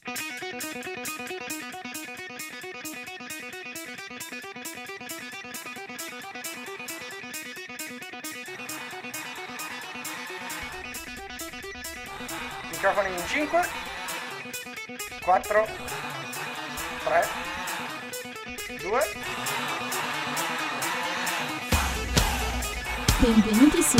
Microfoni in 5, 4, 3, 2. Benvenuti su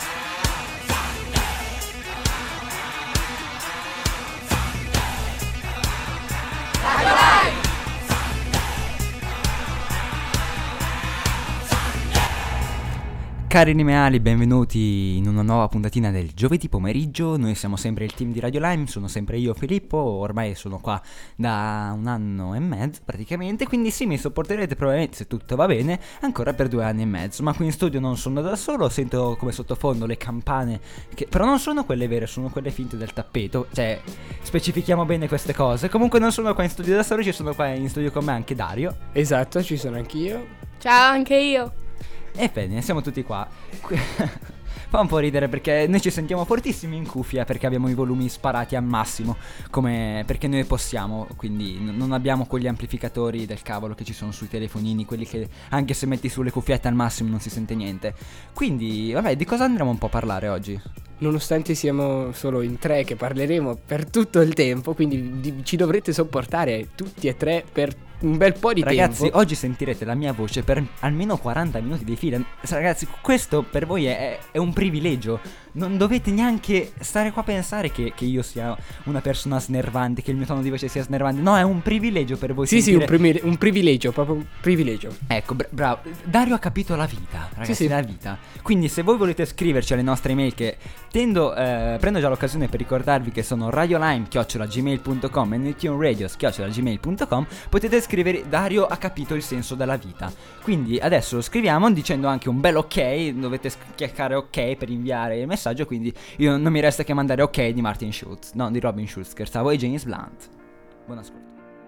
Cari lineali, benvenuti in una nuova puntatina del giovedì pomeriggio. Noi siamo sempre il team di Radio Lime, sono sempre io Filippo, ormai sono qua da 1 anno e mezzo praticamente, quindi sì, mi sopporterete probabilmente, se tutto va bene, ancora per 2 anni e mezzo. Ma qui in studio non sono da solo, sento come sottofondo le campane, che però non sono quelle vere, sono quelle finte del tappeto. Cioè, specifichiamo bene queste cose. Comunque non sono qua in studio da solo, ci sono qua in studio con me anche Dario. Esatto, ci sono anch'io. Ciao, anche io. E bene, siamo tutti qua. Fa un po' ridere perché noi ci sentiamo fortissimi in cuffia perché abbiamo i volumi sparati al massimo, come perché noi possiamo, quindi non abbiamo quegli amplificatori del cavolo che ci sono sui telefonini, quelli che anche se metti sulle cuffiette al massimo non si sente niente. Quindi, vabbè, di cosa andremo un po' a parlare oggi? Nonostante siamo solo in 3 che parleremo per tutto il tempo, quindi ci dovrete sopportare tutti e 3 per un bel po' di ragazzi, tempo. oggi sentirete la mia voce per almeno 40 minuti di fila. Ragazzi, questo per voi è un privilegio. Non dovete neanche stare qua a pensare che io sia una persona snervante, che il mio tono di voce sia snervante. No, è un privilegio per voi. Sì, sentire... sì, un privilegio, proprio un privilegio. Ecco, bravo. Dario ha capito la vita, ragazzi, sì. la vita. Quindi se voi volete scriverci alle nostre email, che prendo già l'occasione per ricordarvi che sono radiolime@gmail.com e ntuneradio@gmail.com, potete scrivere Dario ha capito il senso della vita. Quindi adesso lo scriviamo dicendo anche un bel ok, dovete cliccare ok per inviare il messaggio, quindi io non mi resta che mandare ok di Martin Schulz, no, di Robin Schulz, scherzavo, e James Blunt. Buon ascolto.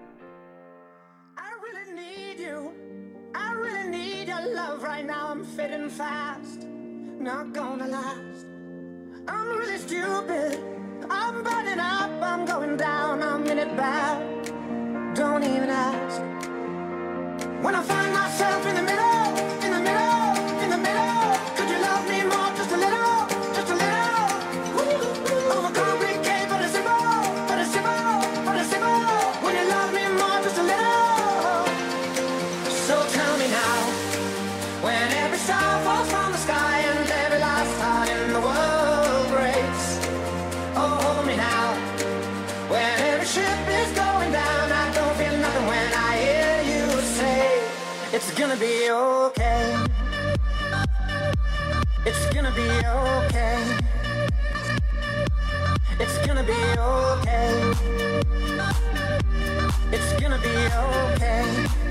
Right now I'm fading fast, not gonna last. I'm really stupid, I'm burning up, I'm going down, I'm in it bad. Don't even ask. When I find myself in the middle, in the middle, in the middle, could you love me more, just a little, just a little? Overcomplicate, but it's simple, but it's simple, but it's simple. When you love me more, just a little. So tell me now, when every star falls from the sky and every last heart in the world breaks. Oh, hold me now. When every ship is going down, I don't feel nothing when I hear you say it's gonna be okay. It's gonna be okay. It's gonna be okay. It's gonna be okay.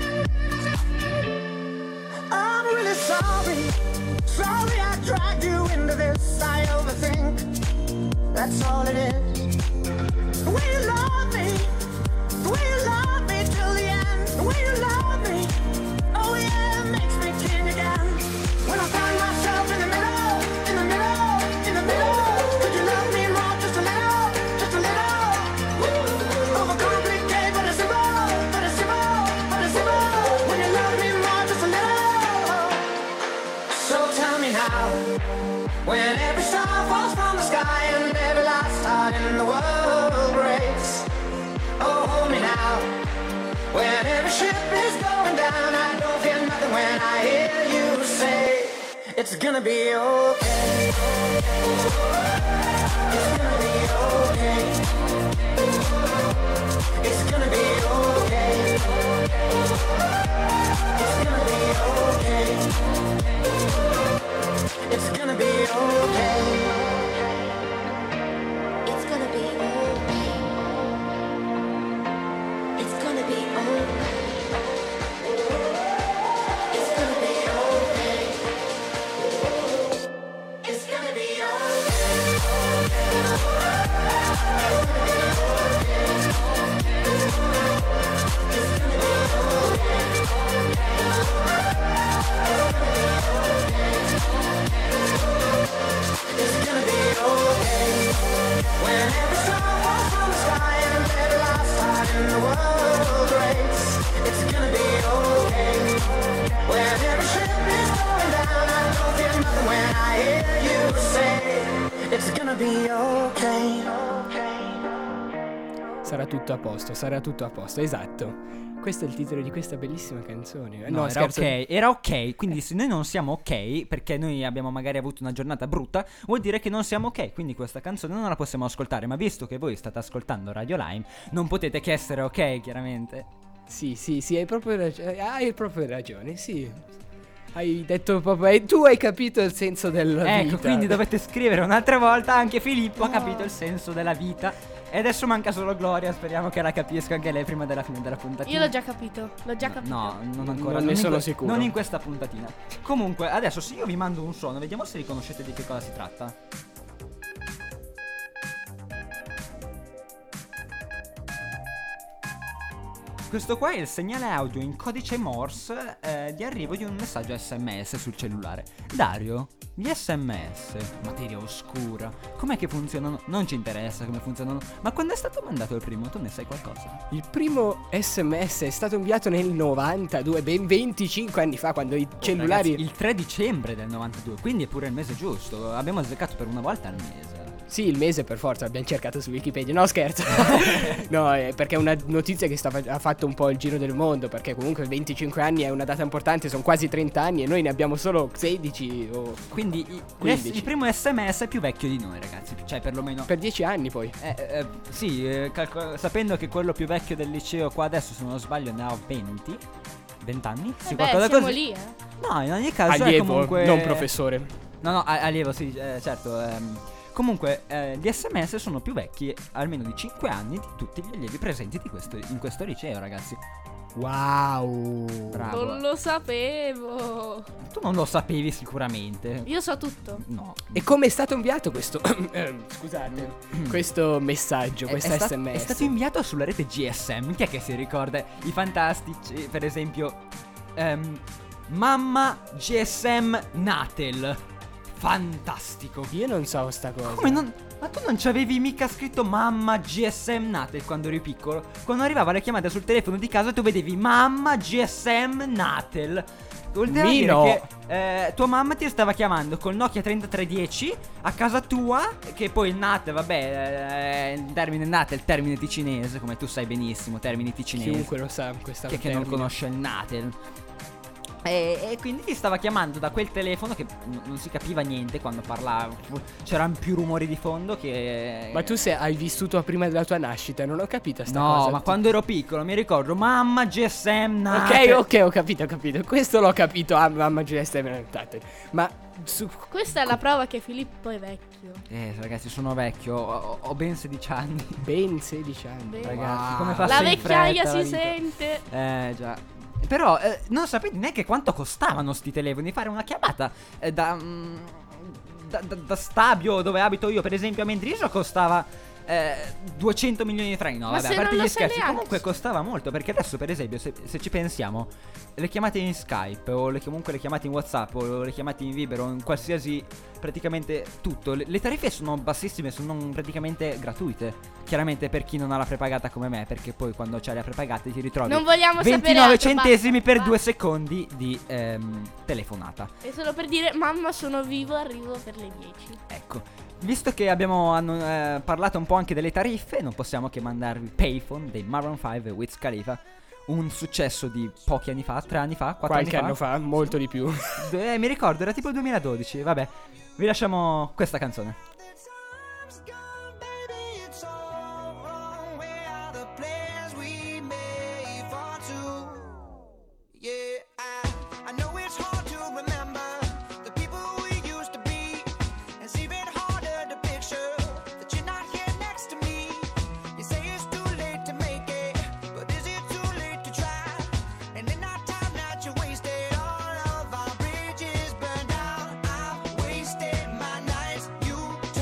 I'm really sorry, sorry I dragged you into this. I overthink, that's all it is. The way you love me, the way you love me till the end. The way you love me, oh yeah, it makes me king again. When I find myself in the middle, in the middle, in the middle, could you love me more, just a little, just a little? Overcomplicate, but it's simple, but it's simple, but it's simple. When you love me more, just a little. So tell me now, when every star falls from the sky and every last heart in the world breaks. Oh, hold me now, when every ship is going down, I don't feel nothing when I hear you say it's gonna be okay. It's gonna be okay. It's gonna be okay. It's gonna be okay. It's gonna be okay. It's gonna be okay. It's gonna be okay. It's gonna be okay. It's gonna be okay. Sarà tutto a posto, esatto. Questo è il titolo di questa bellissima canzone. No, era scherzo. ok, era ok, quindi se noi non siamo ok, perché noi abbiamo magari avuto una giornata brutta, vuol dire che non siamo ok, quindi questa canzone non la possiamo ascoltare, ma visto che voi state ascoltando Radio Lime, non potete che essere ok, chiaramente. Sì, hai proprio ragione, sì. Hai detto proprio, tu hai capito il senso della vita. Ecco, quindi dovete scrivere un'altra volta, anche Filippo ha capito il senso della vita. E adesso manca solo Gloria, speriamo che la capisca anche lei prima della fine della puntatina. Io l'ho già capito. No, non ancora. Non ne sono sicuro. Non in questa puntatina. Comunque, adesso se io vi mando un suono, vediamo se riconoscete di che cosa si tratta. Questo qua è il segnale audio in codice Morse di arrivo di un messaggio SMS sul cellulare. Dario, gli SMS, materia oscura, com'è che funzionano? Non ci interessa come funzionano, ma quando è stato mandato il primo, tu ne sai qualcosa? Il primo SMS è stato inviato nel 92, ben 25 anni fa, quando i cellulari... Ragazzi, il 3 dicembre del 92, quindi è pure il mese giusto. Abbiamo azzeccato per una volta il mese. Sì, il mese per forza, abbiamo cercato su Wikipedia. No, scherzo. No, perché è una notizia che ha fatto un po' il giro del mondo, perché comunque 25 anni è una data importante, sono quasi 30 anni e noi ne abbiamo solo 16 o Quindi 15. il primo SMS è più vecchio di noi, ragazzi. Cioè, perlomeno per 10 anni poi. sì, sapendo che quello più vecchio del liceo qua adesso, se non sbaglio, ne ha 20 anni? Sì, qualcosa siamo così. lì, No, in ogni caso Allievo, è comunque... non professore. No, allievo, sì, certo. Comunque, gli SMS sono più vecchi, almeno di 5 anni, di tutti gli allievi presenti in questo liceo, ragazzi. Wow. Bravo. Non lo sapevo. Tu non lo sapevi sicuramente. Io so tutto. No. E come è stato inviato questo scusate, questo messaggio, questo SMS? È stato inviato sulla rete GSM. Chi è che si ricorda? I fantastici, per esempio, Mamma GSM Natel. Fantastico. Io non so sta cosa. Come non... Ma tu non ci avevi mica scritto Mamma GSM Natel quando eri piccolo? Quando arrivava la chiamata sul telefono di casa tu vedevi Mamma GSM Natel. Vuol dire che tua mamma ti stava chiamando col Nokia 3310 a casa tua, che poi il Natel, vabbè, il termine Natel, il termine ticinese, come tu sai benissimo, termini ticinesi. Chiunque lo sa questa Che non conosce il Natel. E quindi ti stava chiamando da quel telefono che non si capiva niente quando parlava. C'erano più rumori di fondo che... Ma tu hai vissuto prima della tua nascita, non ho capito sta cosa. No, ma quando ero piccolo mi ricordo Mamma GSM Natel. Ok, ho capito. Questo l'ho capito. Mamma GSM Natel. Ma questa è la prova che Filippo è vecchio. Ragazzi, sono vecchio, ho ben 16 anni. Ben 16 anni. Beh. Ragazzi, Wow. come passa La in vecchiaia fretta la si vita. sente. Già. Però non sapete neanche quanto costavano sti telefoni. Fare una chiamata da Stabio, dove abito io, per esempio, a Mendrisio, costava 200 milioni di franchi. No, Ma vabbè, se a parte non lo gli sai scherzi, neanche. comunque costava molto. Perché adesso, per esempio, se ci pensiamo, le chiamate in Skype o comunque le chiamate in WhatsApp o le chiamate in Viber o in qualsiasi, praticamente tutto, le tariffe sono bassissime, sono praticamente gratuite. Chiaramente per chi non ha la prepagata come me, perché poi quando c'hai la prepagata ti ritrovi Non vogliamo sapere 29 altro, centesimi basta, per basta. 2 secondi di telefonata. E solo per dire mamma sono vivo, arrivo per le 10. Ecco, visto che abbiamo parlato un po' anche delle tariffe, non possiamo che mandarvi Payphone dei Maroon 5 e Wiz Khalifa. Un successo di pochi anni fa, 3 anni fa, 4 Qualche anni anno fa, molto di più. Mi ricordo, era tipo il 2012. Vabbè, vi lasciamo questa canzone. Time's gone, baby, it's all wrong. Where are the plans we made for two? Yeah, I know it's hard to remember the people we used to be. It's even harder to picture that you're not here next to me. You say it's too late to make it, but is it too late to try? And in our time that you wasted, all of our bridges burned out. I've wasted my nights, you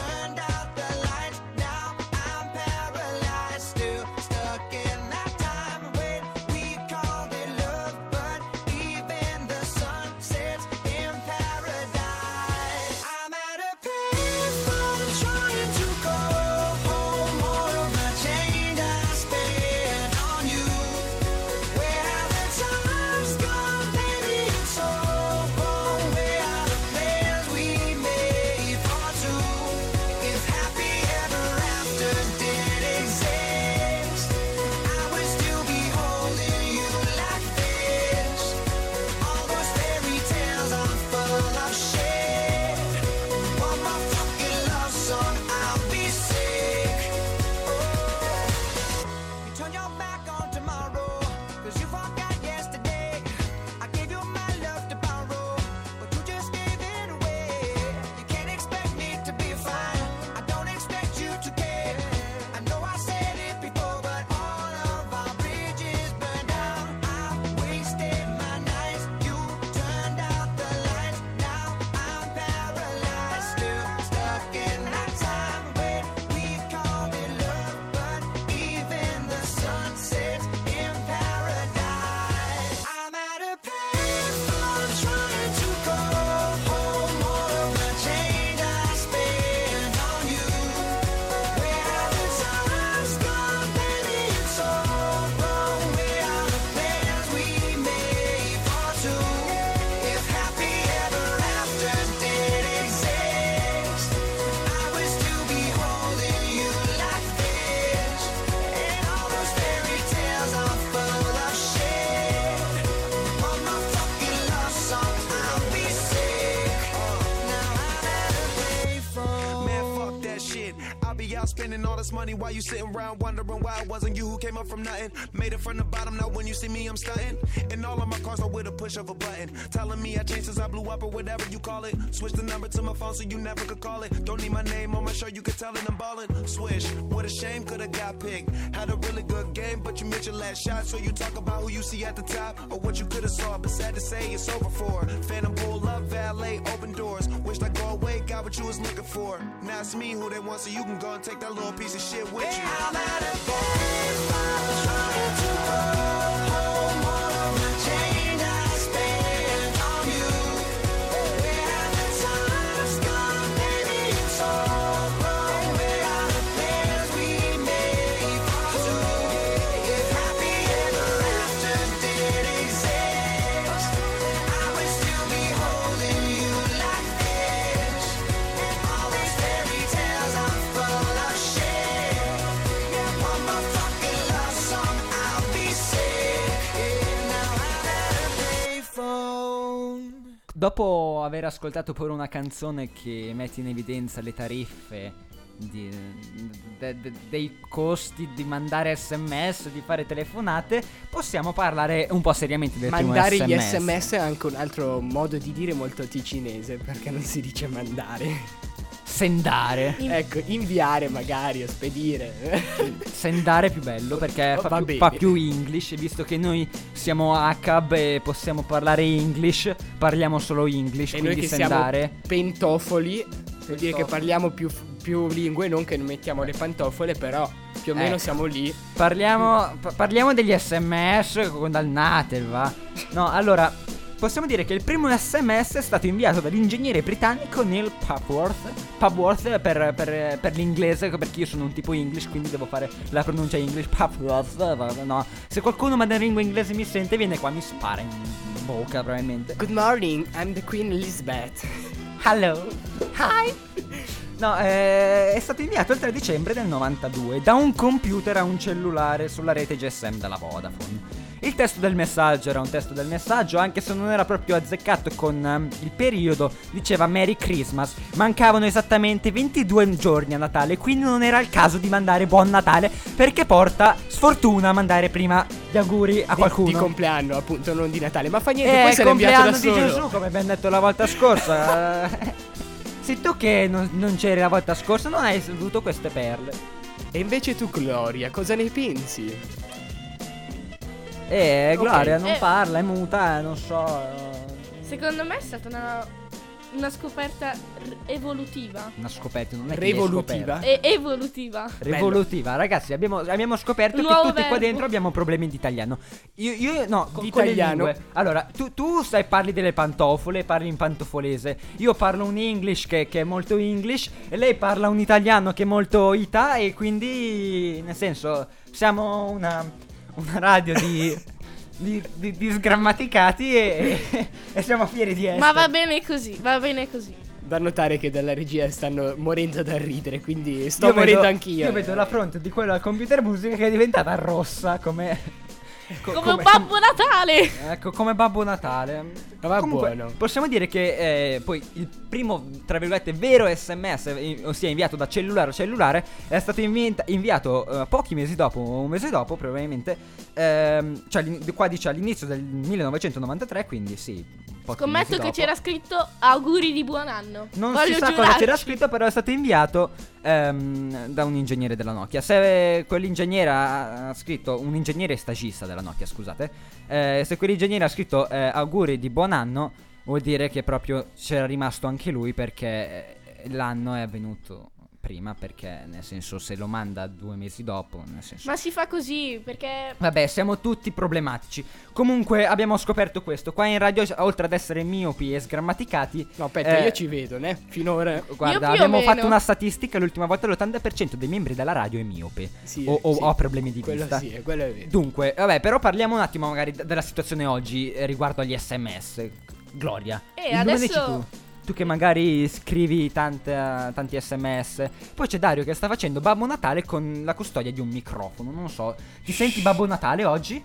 us money while you sitting around wondering why it wasn't you who came up from nothing. Made it from the bottom, now when you see me, I'm stunting. And all of my cars are with a push of a button. Telling me I changed since I blew up or whatever you call it. Switch the number to my phone so you never could call it. Don't need my name on my shirt, you can tell it I'm ballin'. Swish, what a shame, could've got picked. Had a really good game, but you missed your last shot. So you talk about who you see at the top or what you could've saw. But sad to say, it's over for. Phantom pull up, valet, open doors. Wished I go away, got what you was looking for. Now it's me who they want, so you can go and take that little piece of shit with you. I'm at a baseball trying to go home. All of my change I spent on you. Where have the times gone, baby? It's all wrong. Where are the plans we made for two? If happy ever after did exist, I would still be holding you like this. And all these fairy tales are full of shit. Yeah, one more fucking love song, I'll be sick. Now I'm at a payphone. Dopo aver ascoltato pure una canzone che mette in evidenza le tariffe dei costi di mandare sms, di fare telefonate, possiamo parlare un po' seriamente del Mandare primo gli SMS. SMS è anche un altro modo di dire molto ticinese, perché non si dice mandare. Sendare. Ecco, inviare magari o spedire. Sendare è più bello perché Va bene. fa più English. Visto che noi siamo ACAB e possiamo parlare English, parliamo solo English. E quindi noi che sendare. siamo pentofoli, vuol dire che parliamo più lingue, non che non mettiamo le pantofole, però più o meno siamo lì. Parliamo degli SMS condannate, va? No, allora, possiamo dire che il primo SMS è stato inviato dall'ingegnere britannico Neil Papworth per l'inglese, perché io sono un tipo English, quindi devo fare la pronuncia English. Papworth, no. Se qualcuno madrelingua inglese mi sente, viene qua e mi spara in bocca probabilmente. Good morning, I'm the Queen Elizabeth. Hello. Hi. No, è stato inviato il 3 dicembre del 92 da un computer a un cellulare sulla rete GSM della Vodafone. Il testo del messaggio era un testo del messaggio, anche se non era proprio azzeccato con il periodo, diceva Merry Christmas. Mancavano esattamente 22 giorni a Natale, quindi non era il caso di mandare Buon Natale, perché porta sfortuna mandare prima gli auguri a qualcuno. Di compleanno, appunto, non di Natale. Ma fa niente, poi se l'ha inviato da compleanno di solo. Gesù, come abbiamo detto la volta scorsa. Se tu che non c'eri la volta scorsa non hai saputo queste perle. E invece tu, Gloria, cosa ne pensi? Gloria Ok. non parla, è muta, non so. Secondo me è stata una scoperta evolutiva. Una scoperta, non è che l'hai Revolutiva. scoperta. Evolutiva. Revolutiva, ragazzi, abbiamo scoperto Un che nuovo tutti qua verbo. dentro abbiamo problemi di italiano. Io no, Di con le italiano? lingue. Allora, tu parli delle pantofole, parli in pantofolese. Io parlo un English che è molto English, e lei parla un italiano che è molto ita, e quindi, nel senso, siamo una radio di sgrammaticati e siamo fieri di essere. Ma va bene così, va bene così. Da notare che dalla regia stanno morendo da ridere, quindi sto morendo anch'io. Io vedo la fronte di quello al computer musica che è diventata rossa come Come un Babbo Natale. Ecco, come Babbo Natale. Va Comunque, buono. possiamo dire che poi il primo, tra virgolette, vero SMS, ossia inviato da cellulare a cellulare, è stato inviato pochi mesi dopo, un mese dopo probabilmente, qua dice all'inizio del 1993, quindi sì, pochi Scommetto mesi che dopo. c'era scritto auguri di buon anno. Non Voglio si sa cosa giurarci. c'era scritto, però è stato inviato da un ingegnere della Nokia. Se quell'ingegnere ha scritto, un ingegnere stagista della Nokia, scusate, se quell'ingegnere ha scritto auguri di buon anno, vuol dire che proprio c'era rimasto anche lui, perché l'anno è avvenuto prima, perché nel senso, se lo manda 2 mesi dopo, nel senso, Ma si fa così perché vabbè, siamo tutti problematici. Comunque abbiamo scoperto questo qua in radio, oltre ad essere miopi e sgrammaticati. No, aspetta, io ci vedo, né? Finora. Guarda, più o abbiamo meno. fatto una statistica l'ultima volta, l'80% dei membri della radio è miope. Sì, o sì. ha problemi di Quello vista. sì, quello è vero. Dunque, vabbè, però parliamo un attimo magari della situazione oggi riguardo agli SMS. Gloria, illuminaci adesso- tu che magari scrivi tanti SMS. Poi c'è Dario che sta facendo Babbo Natale con la custodia di un microfono. Non so, ti senti Babbo Natale oggi?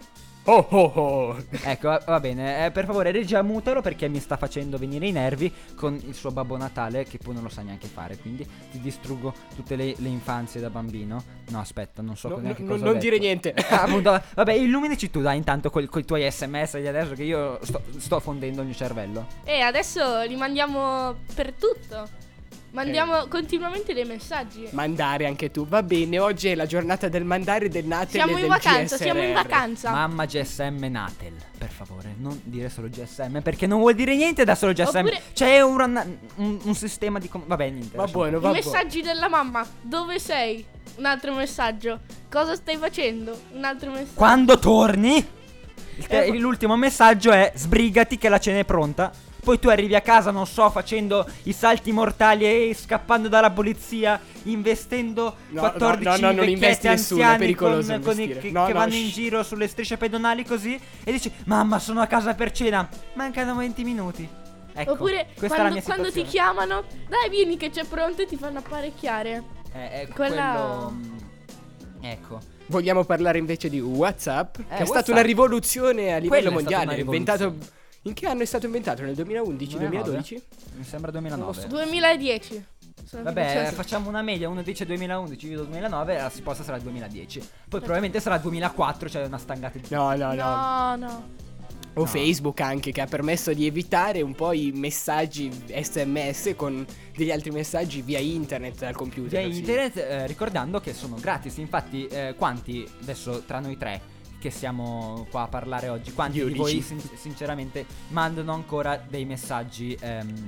Oh oh oh. Ecco, va bene, per favore regia mutalo perché mi sta facendo venire i nervi con il suo Babbo Natale che poi non lo sa neanche fare, quindi ti distruggo tutte le infanzie da bambino. No, aspetta, non so neanche cosa ho Non detto. dire niente. Appunto, vabbè, illuminici tu dai intanto coi tuoi SMS di adesso che io sto fondendo il mio cervello. E adesso li mandiamo per tutto. Mandiamo continuamente dei messaggi. Mandare anche tu, va bene. Oggi è la giornata del mandare, del Natel Siamo e in del vacanza, GSRR. siamo in vacanza. Mamma GSM Natel, per favore, non dire solo GSM perché non vuol dire niente da solo GSM. Oppure- C'è un sistema di vabbè, niente. Va lasciamo buono, I va buono. messaggi della mamma. Dove sei? Un altro messaggio. Cosa stai facendo? Un altro messaggio. Quando torni, l'ultimo messaggio è sbrigati che la cena è pronta. Poi tu arrivi a casa, non so, facendo i salti mortali e scappando dalla polizia, investendo No, 14 non vecchietti investi nessuno, è anziani pericoloso con investire. che No, vanno shh. in giro sulle strisce pedonali così e dici mamma sono a casa per cena, mancano 20 minuti. Ecco, Oppure questa è la mia quando ti situazione. chiamano, dai vieni che c'è pronto e ti fanno apparecchiare. Quello, ecco. Vogliamo parlare invece di WhatsApp, che è WhatsApp. stata una rivoluzione a livello Quello è stata mondiale. una Inventato. In che anno è stato inventato? Nel 2011, 2012? Mi sembra 2009. 2010. Sono Vabbè, fiduciosa. facciamo una media, uno dice 2011, io dico 2009, la risposta sarà 2010. Poi probabilmente sarà 2004, cioè una stangata di... No. No. O Facebook anche, che ha permesso di evitare un po' i messaggi SMS con degli altri messaggi via internet dal computer. Via sì. internet, ricordando che sono gratis. Infatti, quanti, adesso tra noi tre che siamo qua a parlare oggi, quanti di voi sinceramente mandano ancora dei messaggi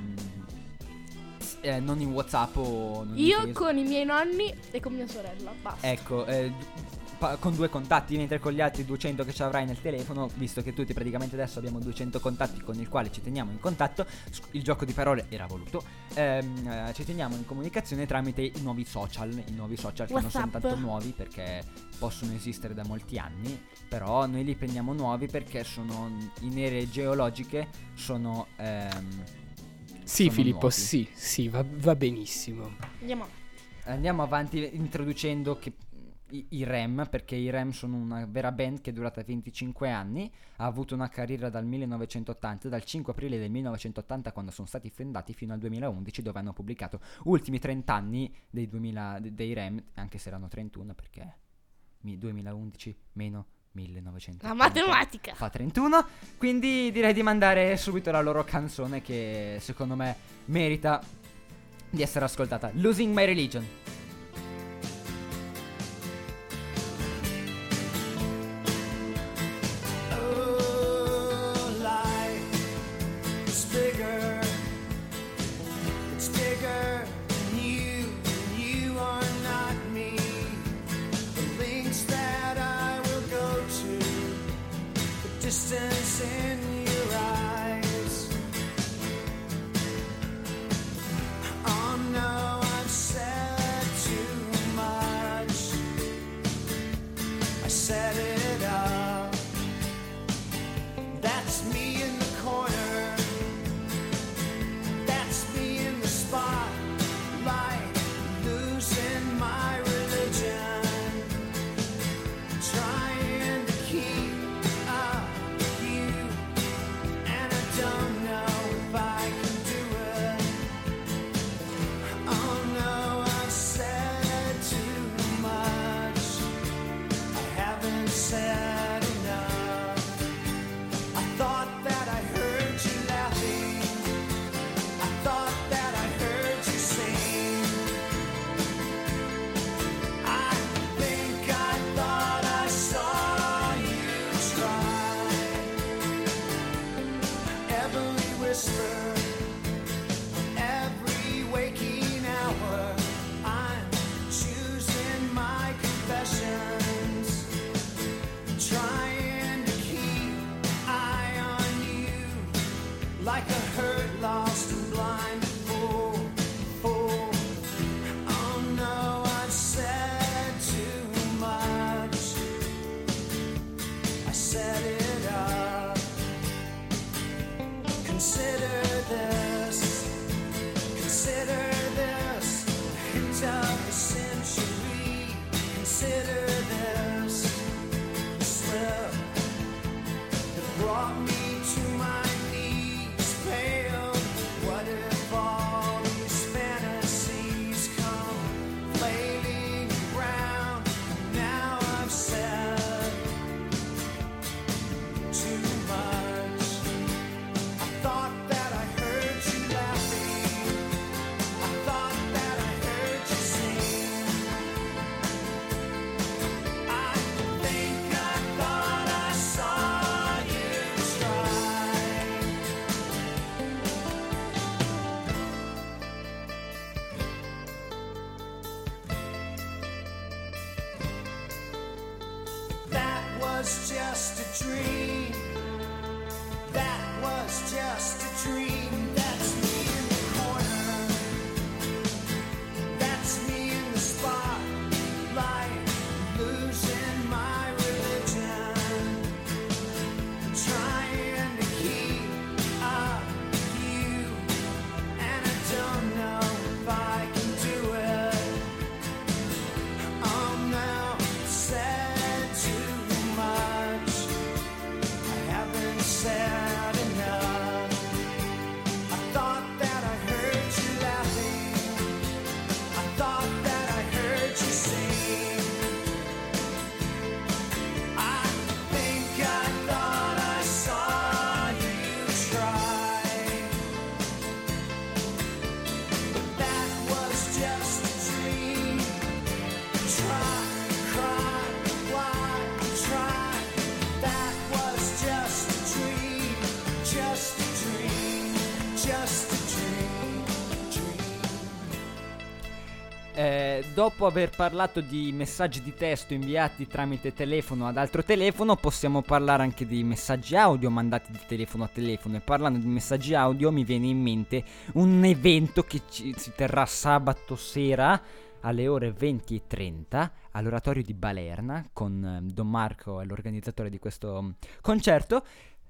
non in WhatsApp o non in Io Facebook? con i miei nonni e con mia sorella. Basta. Ecco, con 2 contatti, mentre con gli altri 200 che ci avrai nel telefono, visto che tutti praticamente adesso abbiamo 200 contatti con il quale ci teniamo in contatto, il gioco di parole era voluto, ci teniamo in comunicazione tramite i nuovi social che non sono WhatsApp. tanto nuovi perché possono esistere da molti anni, però noi li prendiamo nuovi perché sono in ere geologiche, sono... Sì, sono Filippo, nuovi. sì, va benissimo. Andiamo. avanti introducendo che i REM, perché i REM sono una vera band che è durata 25 anni, ha avuto una carriera dal 1980, dal 5 aprile del 1980 quando sono stati fondati fino al 2011 dove hanno pubblicato ultimi 30 anni dei REM, anche se erano 31 perché 2011 meno 1900 La matematica. fa 31, quindi direi di mandare subito la loro canzone che secondo me merita di essere ascoltata, Losing My Religion. Distance in your eyes. Oh no, I've said too much. I set it up. That's me in the corner. That's me in the spotlight, losing my religion. Trying to keep up with you, and I don't know if I can do it. Oh no, I've said too much. I haven't said enough. I thought that I heard you laughing. I thought that I heard you sing. I think I thought I saw you try. Heavenly whisper, every waking hour, I'm choosing my confessions, trying to keep eye on you, like a hurt, lost and blind fool. Oh no, I've said too much. I set it up. Consider this, a hint of the century. Consider this, a slip was just a dream. That was just a dream. That's me in the corner. That's me in the spotlight, losing my religion, trying to keep up with you, and I don't know if I can do it. I'm now said too much. I haven't said enough. I thought that I heard you laughing. I thought that I heard you sing. I think I thought I saw you try. But that was just a dream. Try, cry, why, try. That was just a dream. Just a dream. Just a dream. Dopo aver parlato di messaggi di testo inviati tramite telefono ad altro telefono, possiamo parlare anche di messaggi audio mandati di telefono a telefono. E parlando di messaggi audio mi viene in mente un evento che si terrà sabato sera alle ore 20:30 all'oratorio di Balerna con Don Marco, l'organizzatore di questo concerto.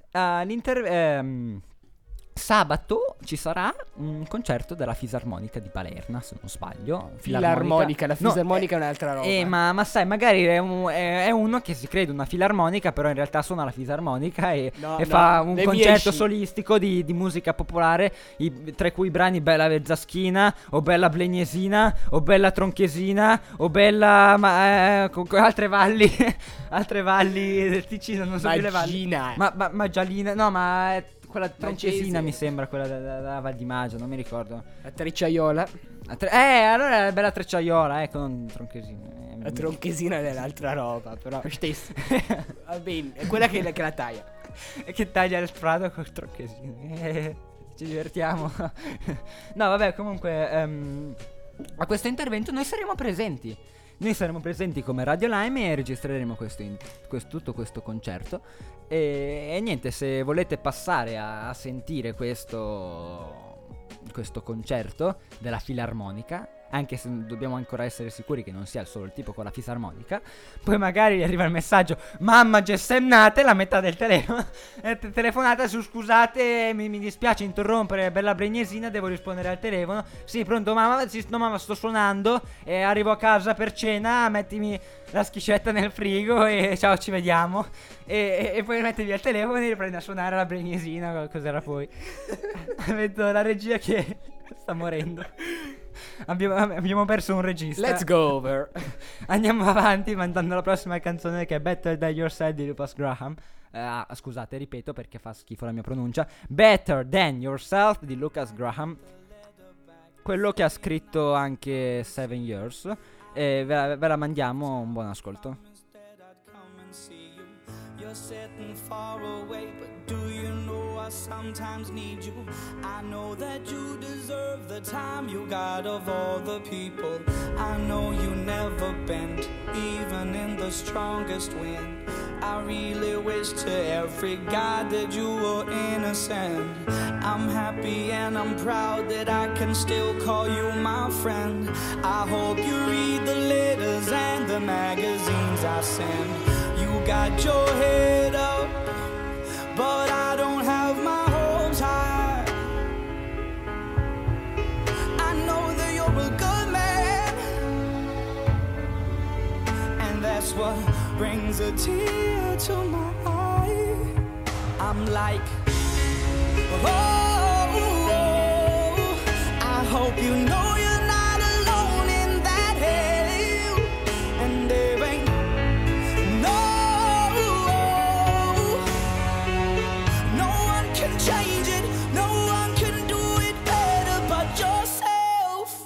Sabato ci sarà un concerto della Fisarmonica di Balerna, se non sbaglio. Filarmonica, la fisarmonica è un'altra roba. Ma sai, magari è uno che si crede una filarmonica, però in realtà suona la fisarmonica e fa un concerto solistico di musica popolare, tra cui brani Bella Vezzaschina, o Bella Blegnesina, o Bella Tronchesina, o Bella altre valli del Ticino, non so più le valli. Maggialina, no, ma quella Tronchesina mi sembra, quella della Val di Maggio, non mi ricordo. La Trecciaiola. Allora è Bella Trecciaiola, ecco, non Tronchesina. La Tronchesina è l'altra roba, però stesso. Va bene, è quella che la taglia. E che taglia il prato col Tronchesino. Ci divertiamo. No, vabbè, comunque a questo intervento noi saremo presenti. Noi saremo presenti come Radio Lime e registreremo tutto questo concerto. E niente, se volete passare a sentire questo concerto della Filarmonica, anche se dobbiamo ancora essere sicuri che non sia solo il tipo con la fisarmonica, poi magari arriva il messaggio: mamma, gessennate, la metà del telefono telefonata su, scusate, mi dispiace interrompere, Bella Bregnesina, devo rispondere al telefono. Sì, pronto mamma? Sì, no mamma, sto suonando e arrivo a casa per cena, mettimi la schiscetta nel frigo e ciao, ci vediamo. E poi metti via il telefono e riprendi a suonare la Bregnesina. Cos'era poi? Vedo la regia che sta morendo. Abbiamo perso un regista. Let's go over. Andiamo avanti mandando la prossima canzone, che è Better Than Yourself di Lucas Graham. Scusate, ripeto perché fa schifo la mia pronuncia. Better Than Yourself di Lucas Graham, quello che ha scritto anche 7 Years. Ve la mandiamo, un buon ascolto. You're sitting far away, but do you know I sometimes need you? I know that you deserve the time you got of all the people. I know you never bend, even in the strongest wind. I really wish to every guy that you were innocent. I'm happy and I'm proud that I can still call you my friend. I hope you read the letters and the magazines I send. You got your head up, but I don't have my hopes high. I know that you're a good man, and that's what brings a tear to my eye. I'm like, oh, I hope you know you're not alone in that hell, and there ain't change it, no one can do it better but yourself.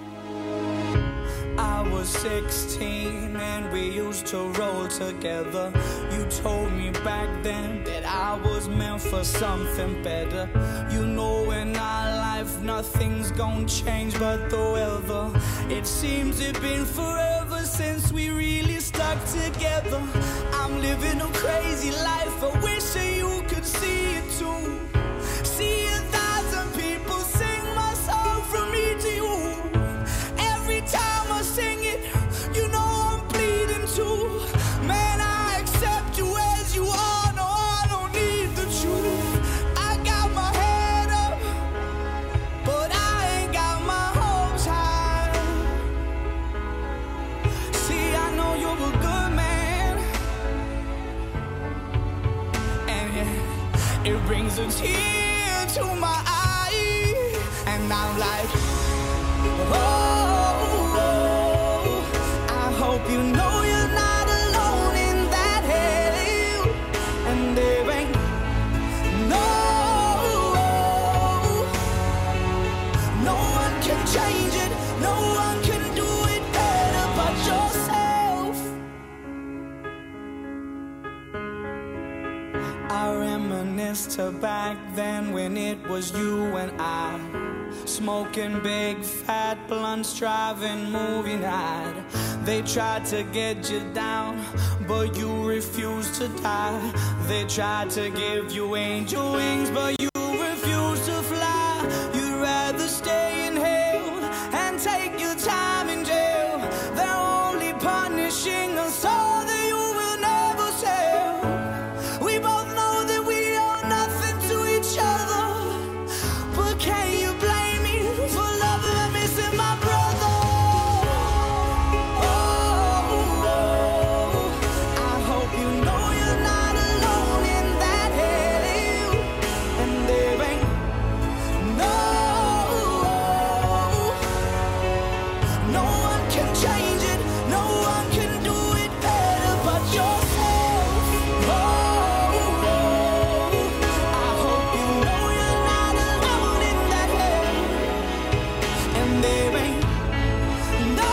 I was 16 and we used to roll together. You told me back then that I was meant for something better. You know in our life nothing's gonna change but the weather. It seems it's been forever since we really stuck together. I'm living living a crazy life. I wish that you could see it too. See 1,000 people sing my song from me to you. Every time I sing it, you know I'm bleeding too. Man, I accept you as you are. No, I don't need the truth. I got my head up, but I ain't got my hopes high. See, I know you're a good man, and yeah, it brings a tear to my eye, and I'm like, oh, I hope you know you're not alone in that hell, and there ain't no one can change it, no one can do it better but yourself. I reminisce to back then when it was you and I, smoking big fat blunts, driving movie night. They tried to get you down, but you refused to die. They tried to give you angel wings, but you refused to fly. You'd rather stay in hell and take your time in jail. They're only punishing us so that you will never tell. We both know that we are nothing to each other, but can you blame me for loving and missing my brother? Oh, I hope you know you're not alone in that hell, and there ain't no one can change it, no one can do it better but yourself. Oh, I hope you know you're not alone in that hell, and there ain't no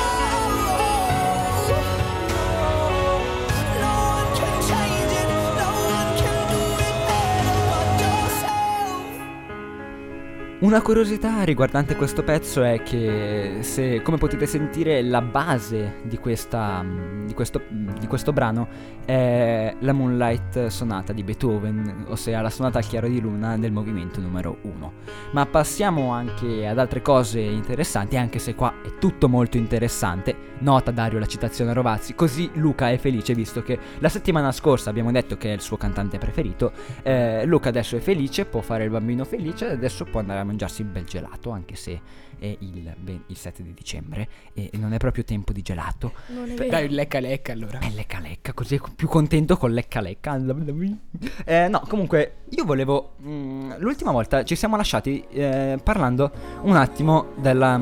one can change it, no one can do it better but yourself. Una curiosità riguardante questo pezzo è che, se, come potete sentire, la base di questo brano è la Moonlight Sonata di Beethoven, ossia la sonata al chiaro di luna del movimento numero 1. Ma passiamo anche ad altre cose interessanti, anche se qua è tutto molto interessante. Nota Dario la citazione a Rovazzi, così Luca è felice, visto che la settimana scorsa abbiamo detto che è il suo cantante preferito. Luca adesso è felice, può fare il bambino felice, adesso può andare a mangiarsi il bel gelato, anche se è il 7 di dicembre e non è proprio tempo di gelato. Non è vero. Dai, lecca lecca allora. Lecca lecca, così è più contento con lecca lecca. No, comunque io volevo l'ultima volta ci siamo lasciati parlando un attimo della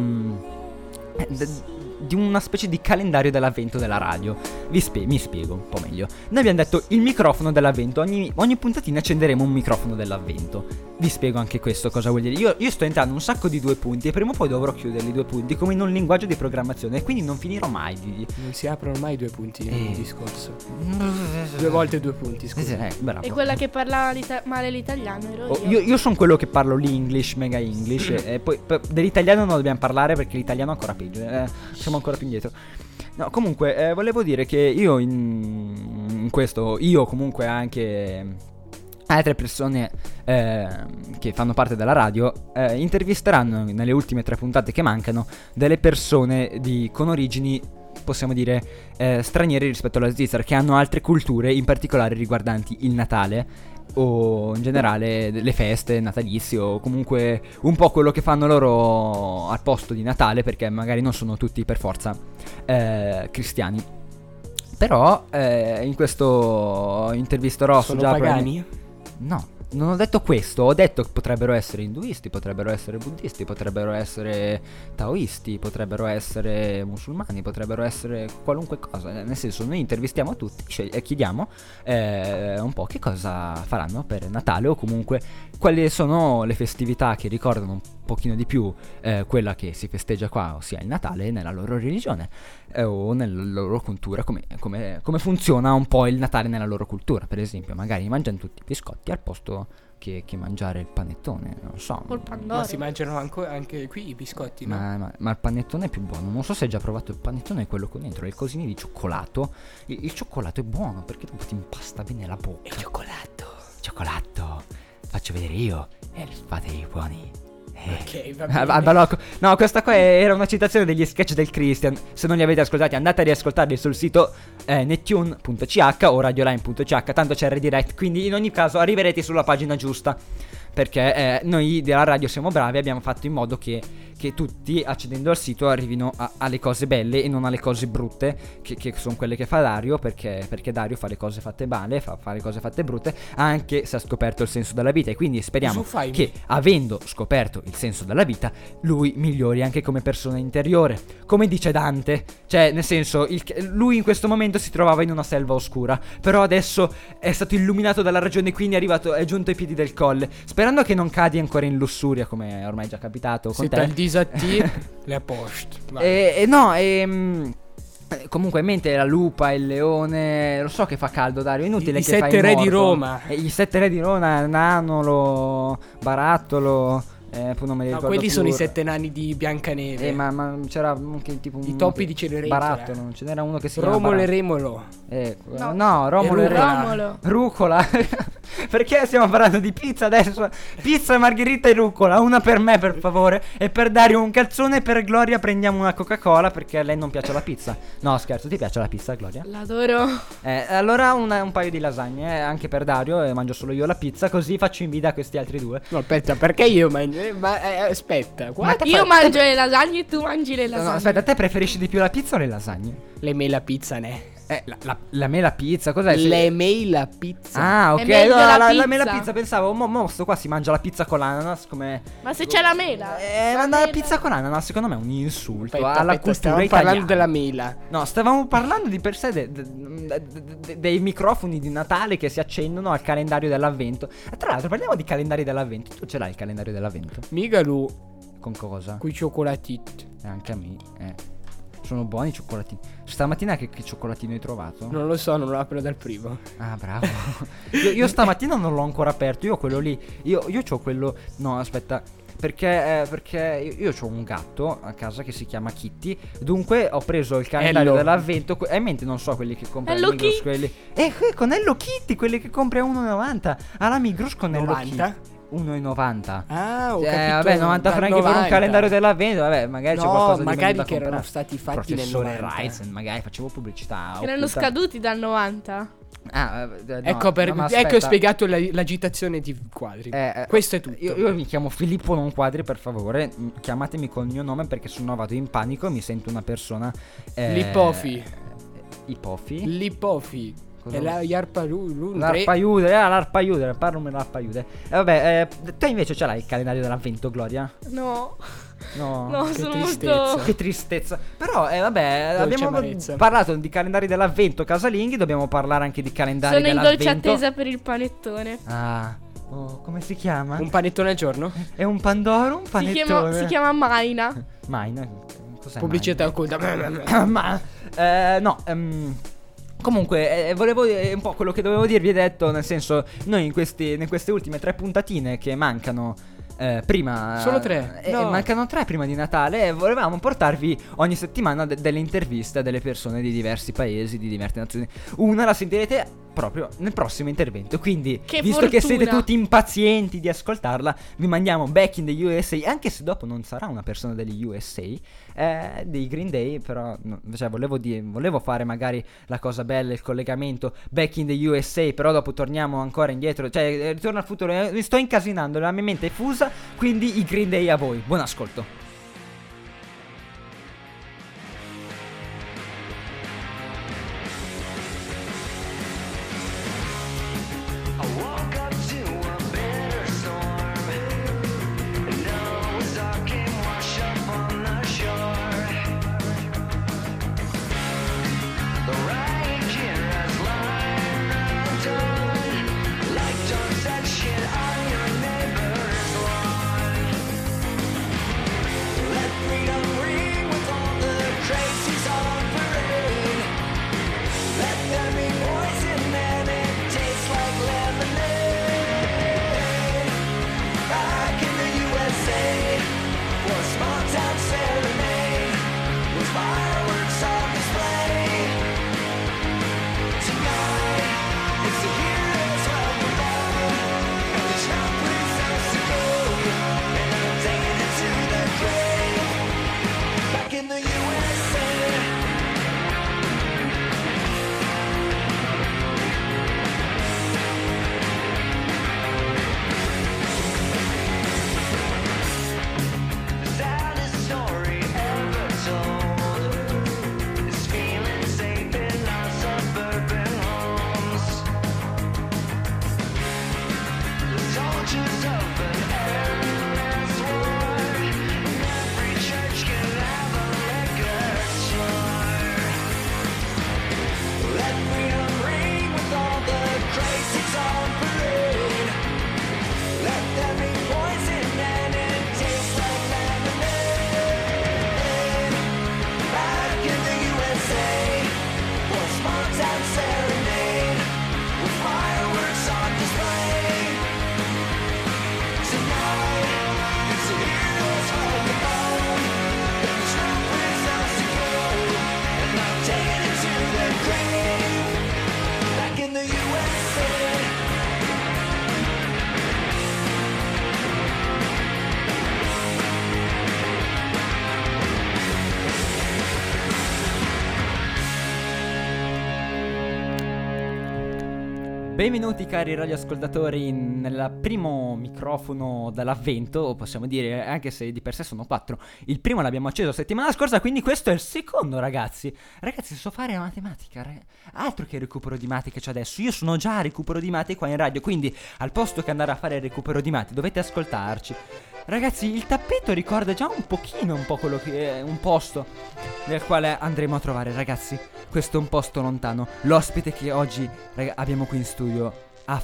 di una specie di calendario dell'avvento della radio. Mi spiego un po' meglio. Noi abbiamo detto il microfono dell'avvento. Ogni puntatina accenderemo un microfono dell'avvento. Vi spiego anche questo cosa vuol dire. Io sto entrando un sacco di 2 punti e prima o poi dovrò chiuderli i 2 punti, come in un linguaggio di programmazione, e quindi non finirò mai di... Non si aprono mai 2 punti nel discorso. 2 volte 2 punti, scusa. Bravo. E quella che parlava male l'italiano ero io. Io sono quello che parlo l'English, mega English, e poi dell'italiano non dobbiamo parlare perché l'italiano è ancora peggio, siamo ancora più indietro. No, comunque volevo dire che io in questo, io comunque anche altre persone che fanno parte della radio intervisteranno nelle ultime 3 puntate che mancano delle persone con origini, possiamo dire, straniere rispetto alla Svizzera, che hanno altre culture, in particolare riguardanti il Natale o in generale le feste natalizie, o comunque un po' quello che fanno loro al posto di Natale, perché magari non sono tutti per forza cristiani. Però in questo intervisterò Sono già pagani? No, non ho detto questo, ho detto che potrebbero essere induisti, potrebbero essere buddisti, potrebbero essere taoisti, potrebbero essere musulmani, potrebbero essere qualunque cosa. Nel senso, noi intervistiamo tutti e chiediamo un po' che cosa faranno per Natale, o comunque quali sono le festività che ricordano un pochino di più quella che si festeggia qua, ossia il Natale, nella loro religione o nella loro cultura, come funziona un po' il Natale nella loro cultura. Per esempio, magari mangiano tutti i biscotti al posto che mangiare il panettone, non so. Col Ma pandoro. si mangiano anche qui i biscotti, no? Ma il panettone è più buono. Non so se hai già provato il panettone, quello con dentro le cosine di cioccolato. Il cioccolato è buono perché dopo ti impasta bene la bocca. Il Cioccolato. Faccio vedere io. Fate i buoni. Ok, va Al bene. balocco. No, questa qua era una citazione degli sketch del Christian. Se non li avete ascoltati, andate a riascoltarli sul sito nettune.ch o radioline.ch. Tanto c'è il redirect. Quindi in ogni caso arriverete sulla pagina giusta. Perché noi della radio siamo bravi. Abbiamo fatto in modo che tutti, accedendo al sito, arrivino alle cose belle e non alle cose brutte, che sono quelle che fa Dario. Perché Dario fa le cose fatte male, fa le cose fatte brutte, anche se ha scoperto il senso della vita. E quindi speriamo che, avendo scoperto il senso della vita, lui migliori anche come persona interiore. Come dice Dante, cioè nel senso, lui in questo momento si trovava in una selva oscura, però adesso è stato illuminato dalla ragione, quindi è giunto ai piedi del colle. Sperando che non cadi ancora in lussuria, come è ormai già capitato con Se te. te il disattivi, le a posto. Comunque in mente la lupa, il leone. Lo so che fa caldo, Dario. È inutile I che fai 7 re di morto. Roma. I 7 re di Roma, Nanolo, Barattolo. Poi non me li No, ricordo quelli più. sono i 7 nani di Biancaneve. Ma c'era anche tipo I topi di Cenerentola. Barattolo, non ce n'era uno che si chiama Romolo e Barattolo. Remolo. No, Romolo e Romolo. Rucola. Perché stiamo parlando di pizza adesso? Pizza, margherita e rucola. Una per me, per favore. E per Dario un calzone. Per Gloria prendiamo una Coca-Cola, perché a lei non piace la pizza. No, scherzo, ti piace la pizza, Gloria? L'adoro. Allora un paio di lasagne, anche per Dario. E mangio solo io la pizza, così faccio invidia a questi altri due. No, aspetta, perché io mangio? Aspetta, guarda. Io mangio le lasagne e tu mangi le lasagne. No, aspetta, te preferisci di più la pizza o le lasagne? Le mela pizza, ne? La mela pizza, cos'è? Le mela pizza. Ah, ok. È meglio No, la la pizza. mela pizza, pensavo, mo sto qua si mangia la pizza con l'ananas come... Ma se c'è la mela. La pizza con l'ananas secondo me è un insulto Aspetta, alla aspetta, cultura stavamo italiana. parlando della mela. No, stavamo parlando di per sé dei microfoni di Natale che si accendono al calendario dell'avvento. E tra l'altro parliamo di calendari dell'avvento. Tu ce l'hai il calendario dell'avvento? Migalu, Con cosa? quei cioccolatiti. Anche a me, sono buoni i cioccolatini. Stamattina che cioccolatino hai trovato? Non lo so, non lo apro dal primo. Ah, bravo. io stamattina non l'ho ancora aperto. Io quello lì. Io c'ho quello. No, aspetta. Perché io ho un gatto a casa che si chiama Kitty. Dunque ho preso il calendario Hello. dell'avvento. Hai in mente, non so, quelli che compri Hello alla Migros, Kitty. quelli. Con Hello Kitty, quelli che compri a 1,90 alla Migros con Hello 90? Kitty. 1,90. Ah, ho capito. Vabbè, 90 dal franchi per un 90. calendario dell'avvento. Vabbè, magari c'è No, qualcosa di magari meglio da che erano comprare. stati fatti nel Professore 90. Ryzen, magari facevo pubblicità. Erano occulta. scaduti dal 90. Ah, no, Ecco, ma ecco, aspetta. ho spiegato l'agitazione di quadri. Questo è tutto. Io mi chiamo Filippo Non Quadri, per favore. Chiamatemi col mio nome perché sennò vado in panico e mi sento una persona. L'ipofi. Ipofi? L'ipofi. Cosa È la Yarpalu. L'arpaiude, parlami l'arpaiude. Vabbè, te invece ce l'hai il calendario dell'avvento, Gloria? No. No. No, che sono tristezza. molto. Che tristezza. Però, vabbè, Dolce abbiamo amarezza. parlato di calendari dell'avvento casalinghi. Dobbiamo parlare anche di calendari Sono in dell'avvento. dolce attesa per il panettone. Ah, come si chiama? Un panettone al giorno? È un pandoro, un panettone. Si chiama Maina. Maina. Cos'è Pubblicità occulta. Ma comunque volevo un po' quello che dovevo dirvi è detto, nel senso, noi in queste ultime 3 puntatine che mancano prima. Solo 3? No. Mancano 3 prima di Natale e volevamo portarvi ogni settimana delle interviste a delle persone di diversi paesi, di diverse nazioni. Una la sentirete proprio nel prossimo intervento. Quindi, Che visto che siete fortuna. tutti impazienti di ascoltarla, vi mandiamo Back in the USA. Anche se dopo non sarà una persona degli USA, dei Green Day. Però cioè, volevo fare magari la cosa bella, il collegamento Back in the USA. Però dopo torniamo ancora indietro. Cioè, Ritorno al futuro. Mi sto incasinando, la mia mente è fusa. Quindi i Green Day a voi. Buon ascolto. Like don't set shit on your neighbor's lawn. marches of an endless war. Every church can have a liquor store. Let freedom ring with all the crazies on parade. Let them be poison and it tastes like lemonade. Back in the USA, for small-town serenade, with fireworks on display. Tonight, it's the heroes of the bone, and the troopers of to go, and I'm taking it to the grave. Back in the USA. Benvenuti cari radioascoltatori nel primo microfono dall'avvento, o possiamo dire, anche se di per sé sono 4. Il primo l'abbiamo acceso settimana scorsa, quindi questo è il secondo, ragazzi. Ragazzi, so fare la matematica, altro che recupero di mate che c'è adesso. Io sono già a recupero di mate qua in radio, quindi al posto che andare a fare il recupero di mate dovete ascoltarci. Ragazzi, il tappeto ricorda già un pochino un po' quello che è un posto nel quale andremo a trovare, ragazzi. Questo è un posto lontano. L'ospite che oggi abbiamo qui in studio ha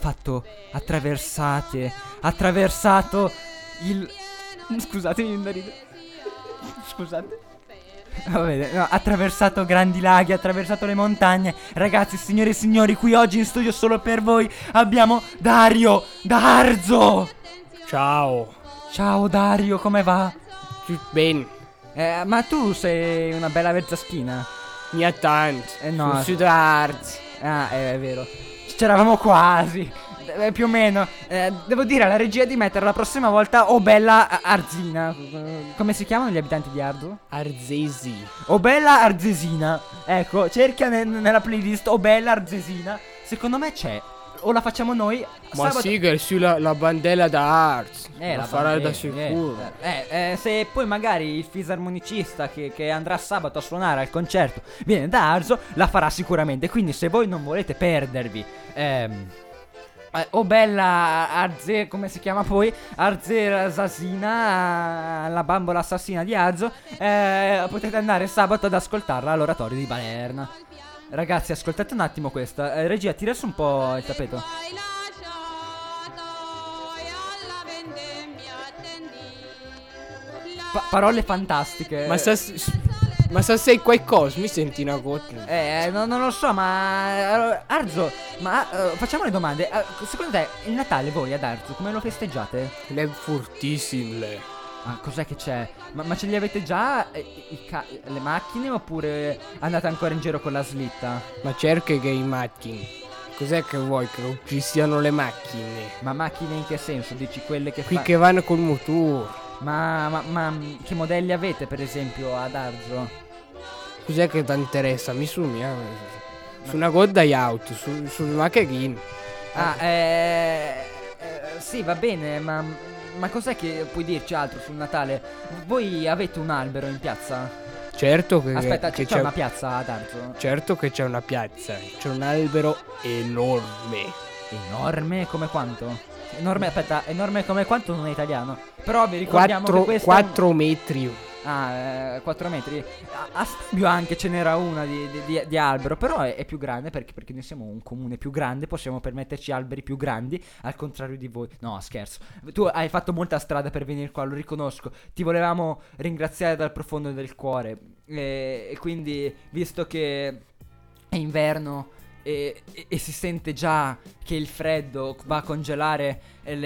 attraversato il... Scusatemi da ridere. Scusate. Va bene, no, ha attraversato grandi laghi, ha attraversato le montagne. Ragazzi, signore e signori, qui oggi in studio solo per voi abbiamo Dario da Arzo. Ciao. Ciao Dario, come va? Bene. Ma tu sei una bella verzaschina. Mia tanto. No. Sul Sudarzi. Ah, è vero. C'eravamo quasi. Più o meno. Devo dire alla regia di mettere la prossima volta O Bella Arzina. Come si chiamano gli abitanti di Arzo? Arzesi. O Bella Arzesina. Ecco, cerca nella playlist O Bella Arzesina. Secondo me c'è. O la facciamo noi. Ma sì, che è sulla bandella da Arz. La farà da bandera, sicuro. Se poi magari il fisarmonicista che andrà sabato a suonare al concerto viene da Arzo, la farà sicuramente. Quindi se voi non volete perdervi O Bella Arze, come si chiama poi? Arze Assassina, la bambola assassina di Arzo, potete andare sabato ad ascoltarla all'oratorio di Balerna. Ragazzi, ascoltate un attimo questa. Regia, tira su un po' il tappeto. Parole fantastiche. Ma se sei qualcosa, mi senti una goccia. Non lo so, ma Arzo, ma facciamo le domande. Secondo te il Natale voi ad Arzo come lo festeggiate? Lei è fortissimo lei. Ma cos'è che c'è? Ma ce li avete già le macchine oppure andate ancora in giro con la slitta? Ma cerca che i macchine. Cos'è che vuoi che non ci siano le macchine? Ma macchine in che senso? Dici quelle che Qui che vanno col motore. Ma che modelli avete per esempio ad Arzo? Cos'è che ti interessa? Mi su una coda di auto, sul macchina. Sì, va bene, ma cos'è che puoi dirci altro sul Natale? Voi avete un albero in piazza? Certo che Aspetta, che c'è una piazza ad Arzo? Certo che c'è una piazza. C'è un albero enorme. Enorme come quanto? Enorme come quanto non è italiano. Però vi ricordiamo che questo 4 metri. 4 metri. A Stabio anche ce n'era una di albero. Però è più grande perché noi siamo un comune più grande. Possiamo permetterci alberi più grandi. Al contrario di voi. No, scherzo. Tu hai fatto molta strada per venire qua, lo riconosco. Ti volevamo ringraziare dal profondo del cuore. E quindi, visto che è inverno e si sente già che il freddo va a congelare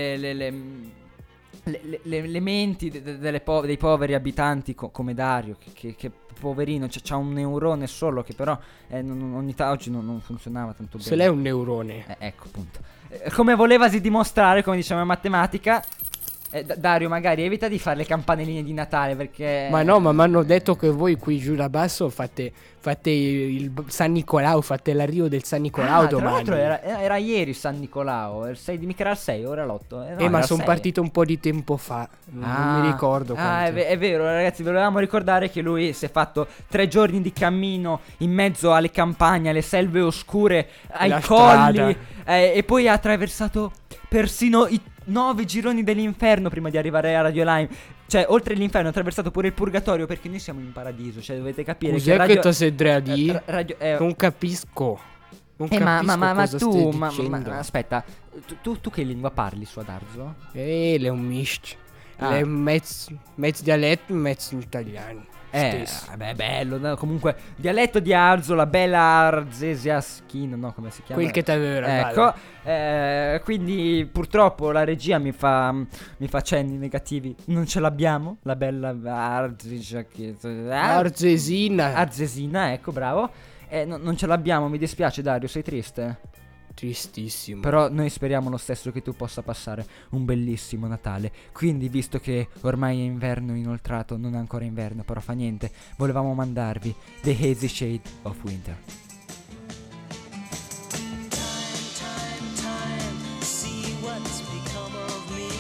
le menti dei poveri abitanti come Dario, che poverino, c'ha un neurone solo che però oggi non funzionava tanto bene. Se lei è un neurone. Ecco, appunto. Come volevasi dimostrare, come diciamo in matematica, Dario, magari evita di fare le campanelline di Natale perché... Ma no, ma mi hanno detto che voi qui giù da basso fate il San Nicolao, fate l'arrivo del San Nicolao domani. Tra l'altro era ieri San Nicolao, mica era al 6, ora all'8. Ma sono partito un po' di tempo fa, non mi ricordo quanto. È vero, ragazzi, volevamo ricordare che lui si è fatto 3 giorni di cammino in mezzo alle campagne, alle selve oscure, ai colli, e poi ha attraversato persino 9 gironi dell'inferno prima di arrivare a Radio Lime. Cioè, oltre l'inferno, ho attraversato pure il purgatorio, perché noi siamo in paradiso. Cioè, dovete capire Cos'è Radio... che tu sei radio? radio Non capisco. Non ma capisco cosa tu, stai ma dicendo. aspetta, tu che lingua parli su Adarzo? Le è un misto. Ah. Le è mezzo dialetto, mezzo italiano. Stesso. Beh, bello, no? Comunque, dialetto di Arzo, la bella Arzesiaschina, no, come si chiama? Quel che t'aveva. Ecco, quindi purtroppo la regia mi fa cenni negativi. Non ce l'abbiamo, la bella Arzesina. Arzesina, ecco, bravo. Non ce l'abbiamo, mi dispiace Dario, sei triste? Tristissimo. Però noi speriamo lo stesso che tu possa passare un bellissimo Natale. Quindi, visto che ormai è inverno inoltrato, non è ancora inverno, però fa niente, volevamo mandarvi The Hazy Shade of Winter. See what's become of me.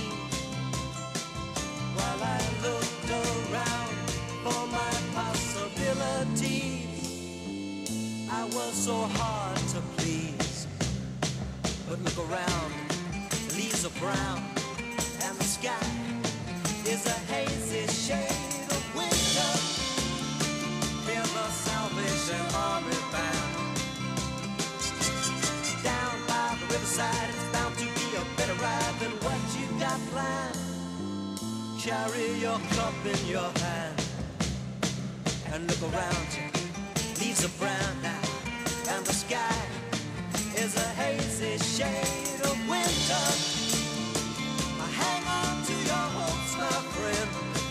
While I looked around for my possibilities, I was so hard to please. But look around, the leaves are brown, and the sky is a hazy shade of winter. Hear the Salvation Army band. Down by the riverside, it's bound to be a better ride than what you got planned. Carry your cup in your hand, and look around you. Leaves are brown now, and the sky is a hazy shade of winter. Hang on to your hopes, my friend.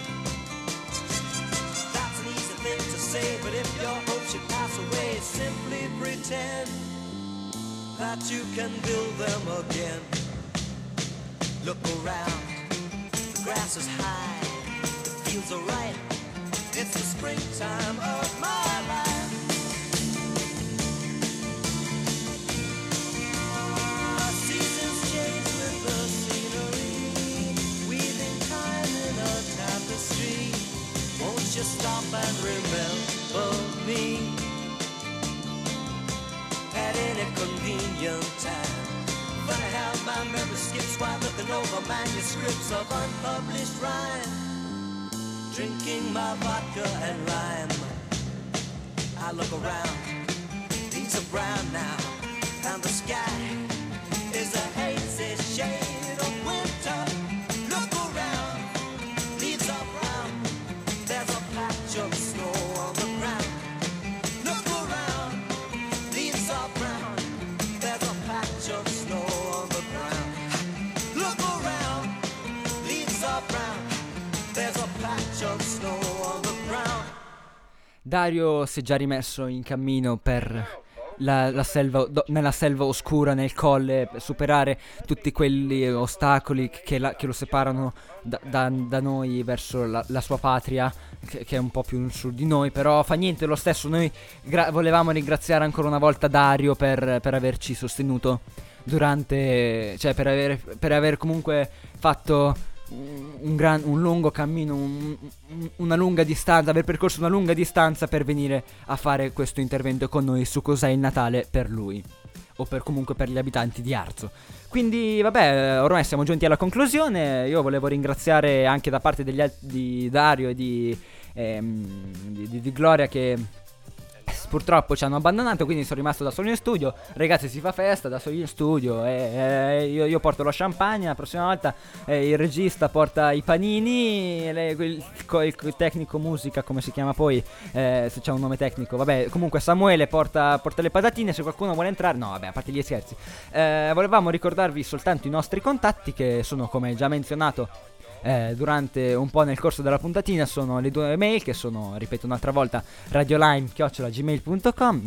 That's an easy thing to say, but if your hopes should pass away, simply pretend that you can build them again. Look around, the grass is high, the fields are ripe. It's the springtime of my life. Just stop and remember me at any convenient time. But I have my memory skips while looking over manuscripts of unpublished rhyme. Drinking my vodka and lime, I look around, leaves are brown now, and the sky is a hazy shade of winter. Look around, leaves are brown, there's a patch of snow on the ground. Look around, leaves are brown, there's a patch of snow on the ground. Look around, leaves are brown, there's a patch of snow on the ground. Dario si è già rimesso in cammino per la selva, nella selva oscura, nel colle, per superare tutti quelli ostacoli che lo separano da noi verso la sua patria, che è un po' più su di noi. Però fa niente, lo stesso noi volevamo ringraziare ancora una volta Dario per averci sostenuto durante, cioè per aver comunque fatto un lungo cammino, una lunga distanza, aver percorso una lunga distanza per venire a fare questo intervento con noi su cos'è il Natale per lui, o comunque per gli abitanti di Arzo. Quindi vabbè, ormai siamo giunti alla conclusione. Io volevo ringraziare anche da parte di Dario e di Gloria, che purtroppo ci hanno abbandonato, quindi sono rimasto da solo in studio. Ragazzi, si fa festa da solo in studio, io porto lo champagne, la prossima volta il regista porta i panini, il tecnico musica, come si chiama poi, se c'è un nome tecnico, vabbè, comunque Samuele porta le patatine, se qualcuno vuole entrare. No, vabbè, a parte gli scherzi, volevamo ricordarvi soltanto i nostri contatti, che sono, come già menzionato durante un po' nel corso della puntatina, sono le due mail, che sono, ripeto un'altra volta, radiolime@gmail.com,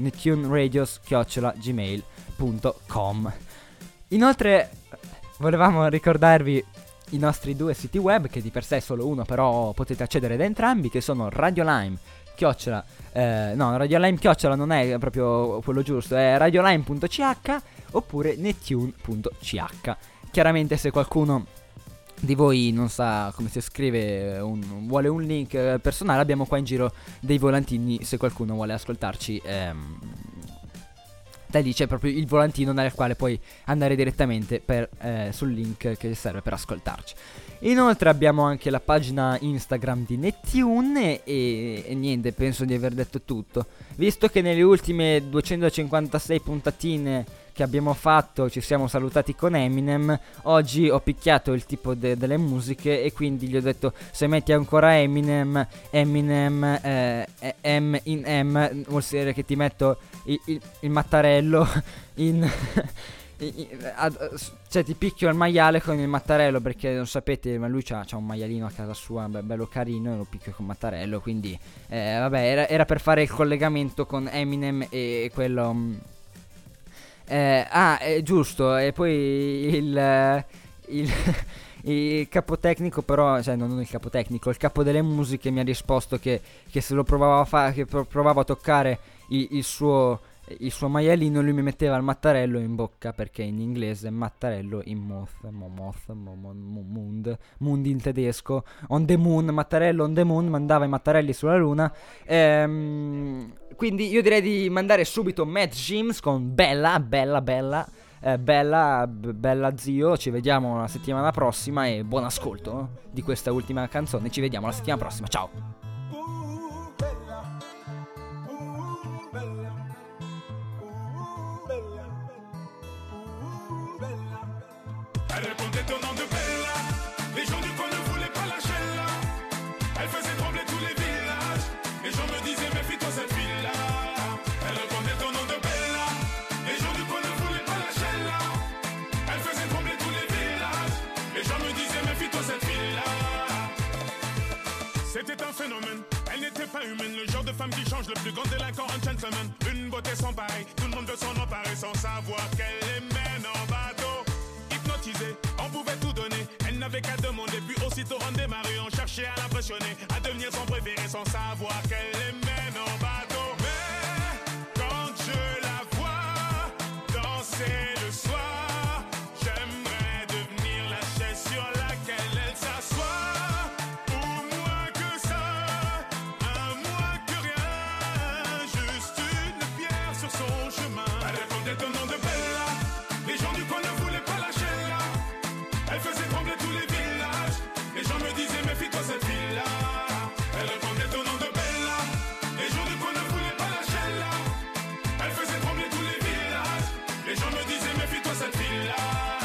nettuneradios@gmail.com. Inoltre volevamo ricordarvi i nostri due siti web, che di per sé è solo uno, però potete accedere da entrambi, che sono Radiolime Radiolime non è proprio quello giusto, è radiolime.ch oppure nettune.ch. Chiaramente, se qualcuno di voi non sa come si scrive, vuole un link personale, abbiamo qua in giro dei volantini, se qualcuno vuole ascoltarci Da lì c'è proprio il volantino dal quale puoi andare direttamente sul link che serve per ascoltarci. Inoltre abbiamo anche la pagina Instagram di Nettune e niente, penso di aver detto tutto. Visto che nelle ultime 256 puntatine che abbiamo fatto ci siamo salutati con Eminem, oggi ho picchiato il tipo delle musiche e quindi gli ho detto: se metti ancora Eminem M in M vuol dire che ti metto il mattarello in cioè ti picchio il maiale con il mattarello, perché non sapete, ma lui c'ha un maialino a casa sua bello carino e lo picchio con mattarello, quindi vabbè, era per fare il collegamento con Eminem e quello giusto. E poi il capo tecnico, però, cioè non il capo tecnico, il capo delle musiche mi ha risposto che se lo provavo a fare, che provavo a toccare il suo maialino, lui mi metteva il mattarello in bocca, perché in inglese mattarello in moon in tedesco, on the moon, mattarello on the moon, mandava i mattarelli sulla luna. Quindi io direi di mandare subito Matt James con Bella zio. Ci vediamo la settimana prossima e buon ascolto di questa ultima canzone. Ci vediamo la settimana prossima, ciao. Elle répondait au nom de Bella. Les gens du coin ne voulaient pas lâcher là. Elle faisait trembler tous les villages. Les gens me disaient méfie-toi cette fille-là. Elle répondait au nom de Bella. Les gens du coin ne voulaient pas lâcher là. Elle faisait trembler tous les villages. Les gens me disaient méfie-toi cette fille-là. C'était un phénomène. Elle n'était pas humaine. Le genre de femme qui change le plus grand délinquant en gentleman. Une beauté sans pareil. Tout le monde veut s'en emparer sans savoir qu'elle les mène en bateau. On pouvait tout donner, elle n'avait qu'à demander. Puis aussitôt on démarrait, on cherchait à l'impressionner, à devenir son préféré sans savoir qu'elle les mène en bateau. Mais quand je la vois danser le soir, j'aimerais devenir la chaise sur laquelle elle s'assoit. Ou moins que ça, moins que rien, juste une pierre sur son chemin. Elle répondait au nom de Bella. Les gens du coin ne voulaient pas lâcher là. Elle faisait trembler tous les villages. Les gens me disaient méfie-toi cette fille-là. Elle répondait au nom de Bella. Les gens du coin ne voulaient pas lâcher là. Elle faisait trembler tous les villages. Les gens me disaient méfie-toi cette fille-là.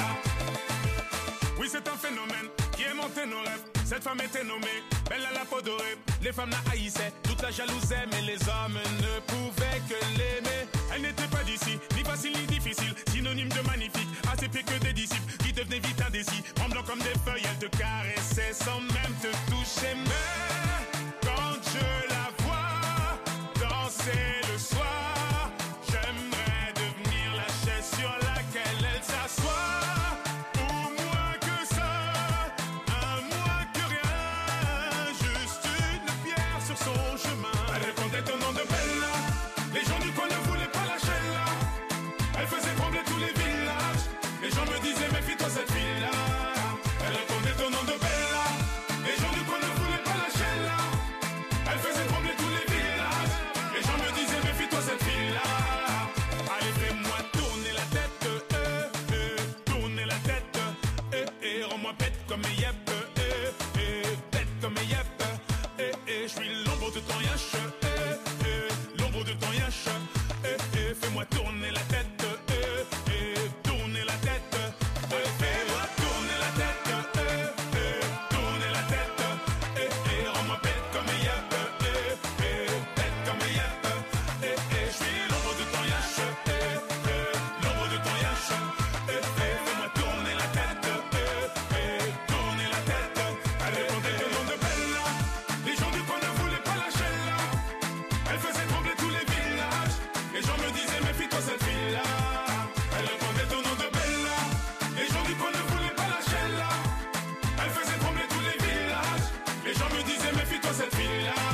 Oui, c'est un phénomène qui est monté nos rêves. Cette femme était nommée Bella la peau dorée. Les femmes la haïssaient, toute la jalousaient, mais les hommes ne pouvaient que l'aimer. Elle n'était pas d'ici, ni facile ni difficile, synonyme de magnifique, assez pire que des disciples qui devenaient vite indécis. Tremblant comme des feuilles, elle te caressait sans même te toucher. Mais quand je la vois danser le soir, j'aimerais devenir la chaise sur laquelle elle s'assoit. Ou moins que ça, moins que rien, juste une pierre sur son chemin. Elle répondait au nom de Bella. Les gens du coin ne voulaient pas lâcher là. Elle faisait trembler tous les villages. Les gens me disaient méfie-toi cette fille-là. Elle répondait au nom de Bella. Les gens du coin ne voulaient pas lâcher là. Elle faisait trembler tous les villages. Les gens me disaient méfie-toi cette fille-là. Allez, fais-moi tourner la tête, tourner la tête, rends-moi bête comme yep, bête comme yep, je suis l'ombre de ton yache, l'ombre de ton yache, fais-moi tourner la tête, tourner la tête, fais-moi tourner la tête, tourner la tête, rends-moi bête comme yep, bête comme yep, je suis l'ombre de ton yache, l'ombre de ton yache, fais-moi tourner la tête, tourner la tête. Elle répondait au nom de Bella. Les gens du coin ne voulaient pas lâcher là. Elle faisait trembler tous les villages. Les gens me disaient méfie-toi cette fille-là. Elle répondait au nom de Bella. Les gens du coin ne voulaient pas lâcher là. Elle faisait trembler tous les villages. Les gens me disaient méfie-toi cette fille-là.